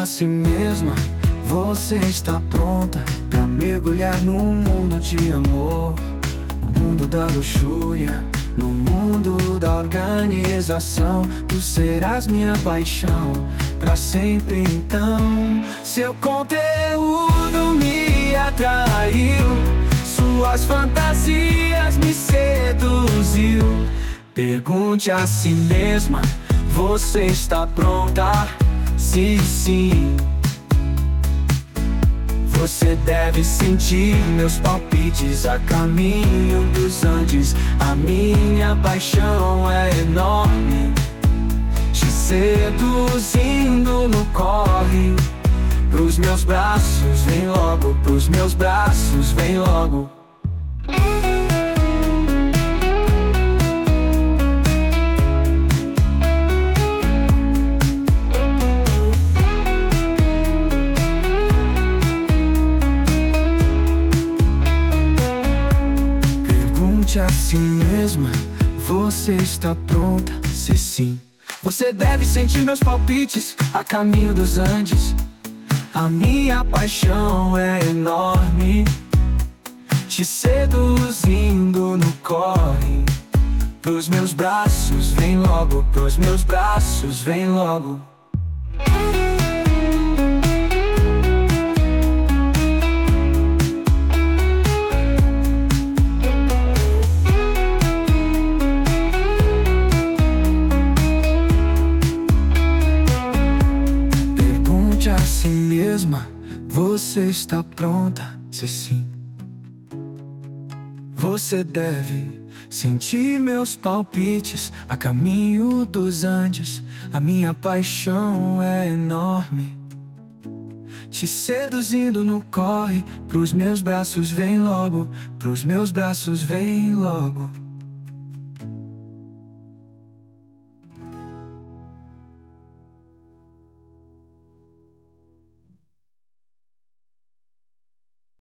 a si mesma. Você está pronta pra mergulhar num mundo de amor, no mundo da luxúria, no mundo da organização. Tu serás minha paixão pra sempre então. Seu conteúdo me atraiu, suas fantasias me seduziu. Pergunte a si mesma, você está pronta? Sim, sim. Você deve sentir meus palpites a caminho dos Andes. A minha paixão é enorme, te seduzindo no corre. Pros meus braços, vem logo, pros meus braços, vem logo. Pergunte a si mesma, você está pronta? Se sim, você deve sentir meus palpites a caminho dos Andes. A minha paixão é enorme, te seduzindo no corre. Pros meus braços, vem logo, pros meus braços, vem logo. Pergunte a si mesma, você está pronta? Se sim, você deve sentir meus palpites a caminho dos Andes. A minha paixão é enorme, te seduzindo no corre. Pros meus braços, vem logo, pros meus braços, vem logo.